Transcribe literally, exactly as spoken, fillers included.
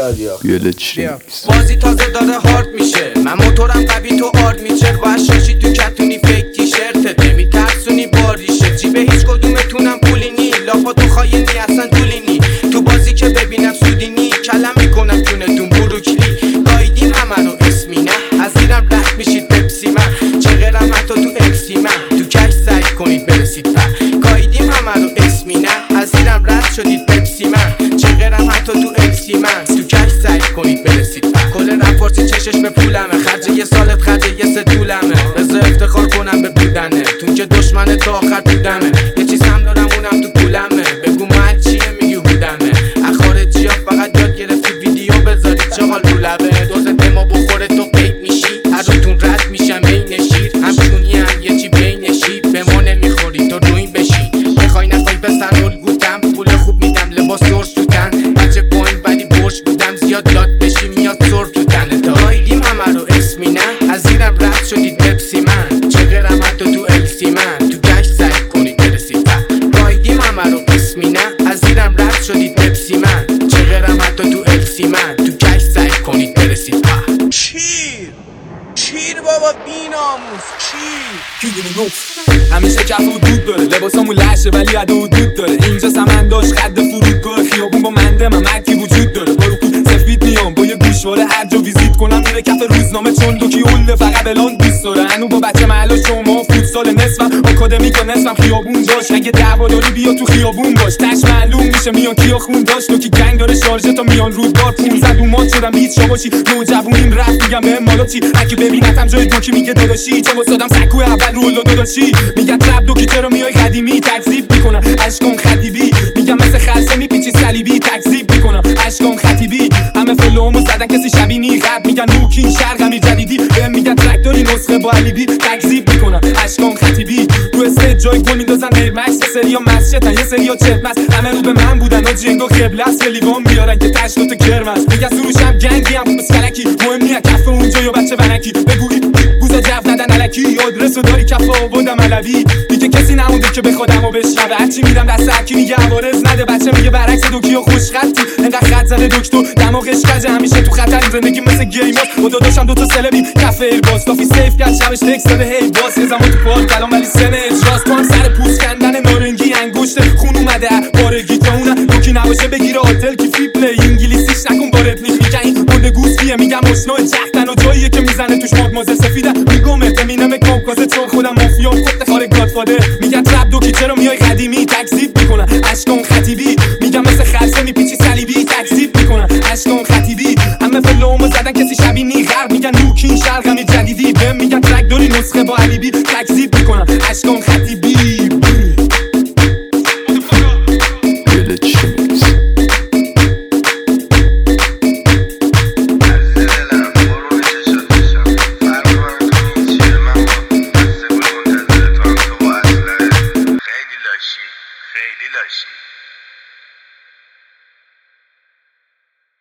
بازی تازه داره هارد میشه، من موتورم قوی تو آرد میچر، باید شاشی تو کتونی فیک تیشرتت نمیترسونی باریشه، جیبه هیچ کدومتونم پولی نی، لاپا تو خواهی اصلا طولی نی، تو بازی که ببینم سودی نی، کلم میکنم جونتون بروکلی، گایدیم همه رو اسمی نه، از زیرم رد میشید پپسی من، چقدرم حتی تو اکسی من، تو کش سعی کنید برسید پر، گایدیم همه رو اسمی نه، از زیرم رد شدید پپسی من، چقدرم حتی تو اکسی من، تو کش سعی کنید برسید پر، کل رفارسی چشش به پولمه، خرج یه سالت خرج یه سه طولمه، بذار افتخار کنم به بودنه، تون که دشمن تا آخر بودمه، یه چیز هم دارم اونم تو پولمه، بگو من چیه میگی هودمه، اخارجی ها فقط یاد گرفتی ویدیو بذاری چقال رو لبه، دوست دما بخوره تو قید میشی، هر روتون رد میشم بین شیر، همچونی هم یه چی بین شیر، به ما نمیخوری تو روین بشی، بخوای نخوای پسر الگوتم، پول خوب میدم لباس درش تو تن، بچه پایین ولی برش بودم، زیاد داد بشی میاد سر تو تنه، دایدیم همه رو اسمی نه، از زیرم رد شدید پپسی من، چقدرم حتی تو السی من، تو گشت سعی کنید برسید پر، دایدیم همه رو اسمی نه، از زیرم رد شدید پپسی من، چقدرم حتی تو السی من، تو گشت سعی کنید برسید پر. چیر چیر بابا بیناموس چیر همیشه کف و دود داره، لباسامون لشه ولی عده و دود داره، اینجا سمنداش خد فرودگاه، خیابون با منده ممکی وجود داره، بارو کو سفید میام با یه گوشواره هر جا ویزیت کنم میره کف روزنامه، چون دوکی اوله فقط بلان دوست داره، هنو با بچه محلا شما فوتسال نصفم آکادمیکا نصفم خیابون داشت، اگه دعوا داری بیا تو خیابون باش، تش معلوم میشه میان کیا خون داشت، دوکی گنگ داره شارژه تا میان رودبار، پونزد اومات شدم بیت شاباشی، نوجوونیم رفت میگم به مالا چی، اگه ببینتم جای دوکی میگه داداشی، چون واسادم سکو اول رولو داداشی، میگه رپ دوکی چرا میای قدیمی، تکذیب میکنم اشکان خطیبی، میگم مثل خلصه میپیچی صلیبی، تکذیب میکنم اشکان خطیبی، همه فلومو زدن کسی شبینی، رپ میگن نوکین شرقمی جدیدی، بهم میگن ترک داری نسخه با علیبی، تکذیب میکنم اشکان خطیبی، تو استیج جای گل میندازن ایر مکس، یه سریا مسجدن یه سریا چپمس، همه رو به من بودن و جنگو قبله است، لیوان بیارن که تش دوتا کرمس، میگن سروشم گنگی هم بس کلکی، مهم نیه کف اونجا یا بچه ونکی، بگوی بوزا جو ندن الکی، آدرسو داری کف آوردم علوی، دیگه کسی نمونده که به خودمو بشنوه، هرچی میدم دست هرکی میگه عوارض نده، بچه میگه برعکس دوکیو خوش خطی، انقدر خط زده دکتر دماغش کجه، همیشه تو خطر، زندگی مثل گیماست، و داداشم دوتا سلبی کف ایرباز، کافی سیف کرد شبش تکس داده هی باز، یه زمان تو پارک الان ولی سن اجراست، تو هم سر پوست کندن نارنگی انگشت خون اومده بارگی، تا اونم دوکی نباشه بگیره آتل کی فی پلی، انگلیسیش نکن با رپلیک، میگن این گنده گوسفیه، میگم مشنو جختن و جاییه که میزنه توش مادمازل سفیده، میگم اتمینم کامکازه چون خودم مافیا خود خاره گادفادر، میگن رپ دوکی چرا میای قدیمی، تکذیب میکنن اشکان خطیبی، میگم مثل خلصه میپیچی صلیبی، تکذیب میکنن اشکان خطیبی، همه فلومو زدن کسی شبینی، غرب میگن نوکین شرقمی جدیدی، بهم میگن ترک داری نسخه با علیبی، تکذیب میکنن اشکان خطیبی.